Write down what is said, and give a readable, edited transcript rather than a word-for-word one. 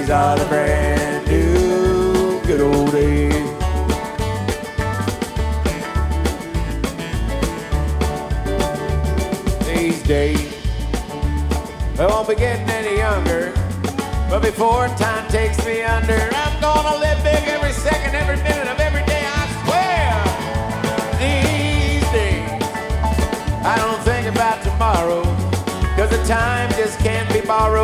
These are the brand new good old days. These days, I won't be getting any younger, but before time takes me under, I'm gonna live big every second, every minute of every day, I swear. These days, I don't think about tomorrow, 'cause the time just can't be borrowed.